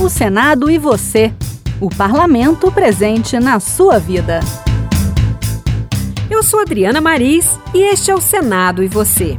O Senado e você. O parlamento presente na sua vida. Eu sou Adriana Maris e este é o Senado e você.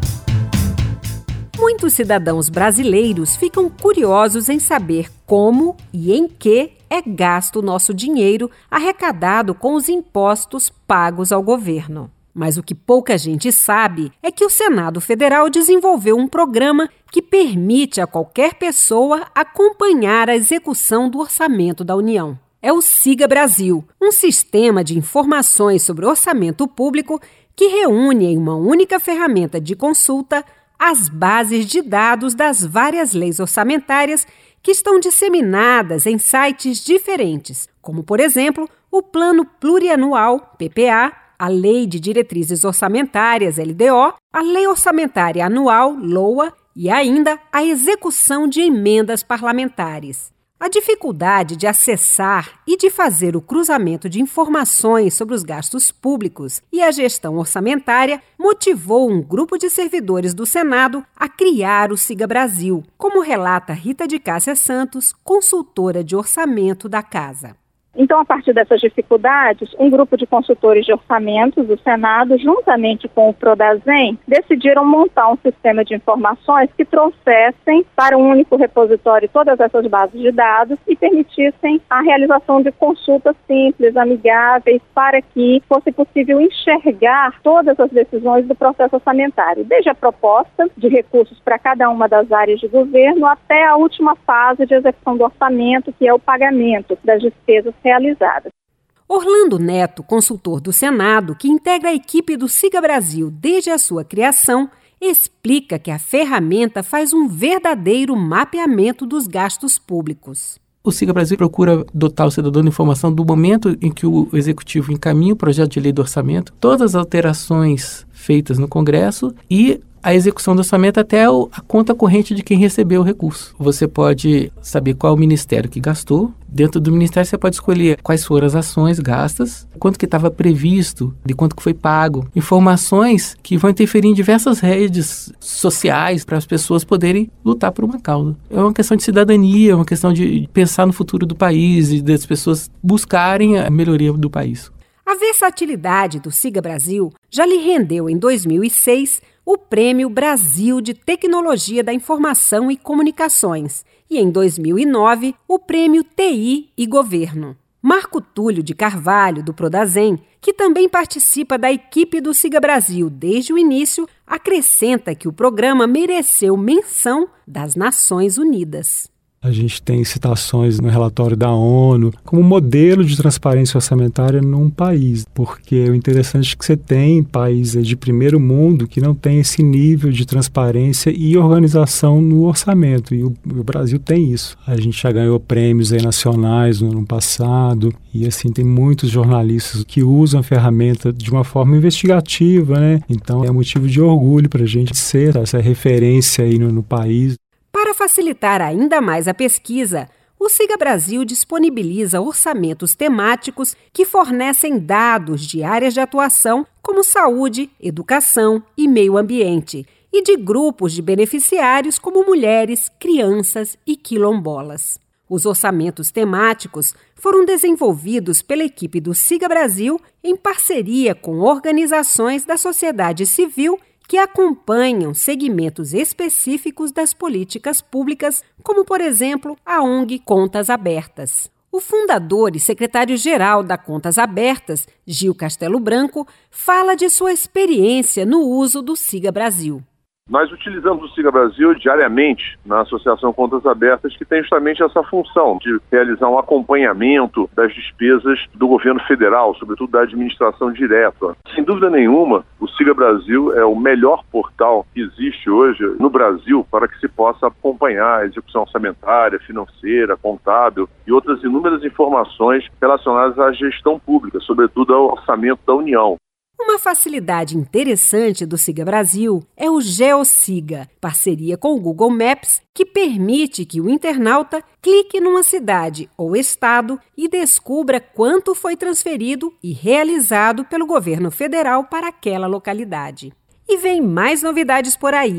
Muitos cidadãos brasileiros ficam curiosos em saber como e em que é gasto o nosso dinheiro arrecadado com os impostos pagos ao governo. Mas o que pouca gente sabe é que o Senado Federal desenvolveu um programa que permite a qualquer pessoa acompanhar a execução do orçamento da União. É o Siga Brasil, um sistema de informações sobre orçamento público que reúne em uma única ferramenta de consulta as bases de dados das várias leis orçamentárias que estão disseminadas em sites diferentes, como, por exemplo, o Plano Plurianual, PPA, a Lei de Diretrizes Orçamentárias, LDO, a Lei Orçamentária Anual, LOA, e ainda a execução de emendas parlamentares. A dificuldade de acessar e de fazer o cruzamento de informações sobre os gastos públicos e a gestão orçamentária motivou um grupo de servidores do Senado a criar o Siga Brasil, como relata Rita de Cássia Santos, consultora de orçamento da Casa. Então, a partir dessas dificuldades, um grupo de consultores de orçamentos do Senado, juntamente com o Prodazem, decidiram montar um sistema de informações que trouxessem para um único repositório todas essas bases de dados e permitissem a realização de consultas simples, amigáveis, para que fosse possível enxergar todas as decisões do processo orçamentário, desde a proposta de recursos para cada uma das áreas de governo até a última fase de execução do orçamento, que é o pagamento das despesas realizadas. Orlando Neto, consultor do Senado, que integra a equipe do Siga Brasil desde a sua criação, explica que a ferramenta faz um verdadeiro mapeamento dos gastos públicos. O Siga Brasil procura dotar o cidadão de informação do momento em que o Executivo encaminha o projeto de lei do orçamento, todas as alterações feitas no Congresso e a execução do orçamento até a conta corrente de quem recebeu o recurso. Você pode saber qual é o ministério que gastou. Dentro do ministério você pode escolher quais foram as ações gastas, quanto que estava previsto, de quanto que foi pago. Informações que vão interferir em diversas redes sociais para as pessoas poderem lutar por uma causa. É uma questão de cidadania, é uma questão de pensar no futuro do país e das pessoas buscarem a melhoria do país. A versatilidade do Siga Brasil já lhe rendeu em 2006 o Prêmio Brasil de Tecnologia da Informação e Comunicações e, em 2009, o Prêmio TI e Governo. Marco Túlio de Carvalho, do Prodazem, que também participa da equipe do Siga Brasil desde o início, acrescenta que o programa mereceu menção das Nações Unidas. A gente tem citações no relatório da ONU como modelo de transparência orçamentária num país, porque o interessante é que você tem países de primeiro mundo que não tem esse nível de transparência e organização no orçamento, e o Brasil tem isso. A gente já ganhou prêmios aí nacionais no ano passado, e assim tem muitos jornalistas que usam a ferramenta de uma forma investigativa, né? Então é motivo de orgulho para a gente ser essa referência aí no país. Para facilitar ainda mais a pesquisa, o Siga Brasil disponibiliza orçamentos temáticos que fornecem dados de áreas de atuação como saúde, educação e meio ambiente, e de grupos de beneficiários como mulheres, crianças e quilombolas. Os orçamentos temáticos foram desenvolvidos pela equipe do Siga Brasil em parceria com organizações da sociedade civil que acompanham segmentos específicos das políticas públicas, como, por exemplo, a ONG Contas Abertas. O fundador e secretário-geral da Contas Abertas, Gil Castelo Branco, fala de sua experiência no uso do Siga Brasil. Nós utilizamos o Siga Brasil diariamente na Associação Contas Abertas, que tem justamente essa função de realizar um acompanhamento das despesas do governo federal, sobretudo da administração direta. Sem dúvida nenhuma, o Siga Brasil é o melhor portal que existe hoje no Brasil para que se possa acompanhar a execução orçamentária, financeira, contábil e outras inúmeras informações relacionadas à gestão pública, sobretudo ao orçamento da União. Uma facilidade interessante do Siga Brasil é o GeoSiga, parceria com o Google Maps, que permite que o internauta clique numa cidade ou estado e descubra quanto foi transferido e realizado pelo governo federal para aquela localidade. E vem mais novidades por aí.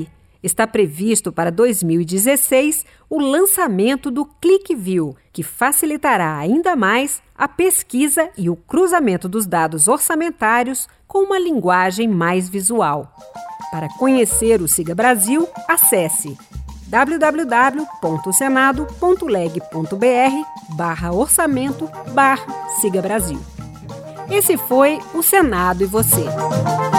está previsto para 2016 o lançamento do ClickView, que facilitará ainda mais a pesquisa e o cruzamento dos dados orçamentários com uma linguagem mais visual. Para conhecer o Siga Brasil, acesse www.senado.leg.br/orçamento/Siga Brasil. Esse foi o Senado e Você.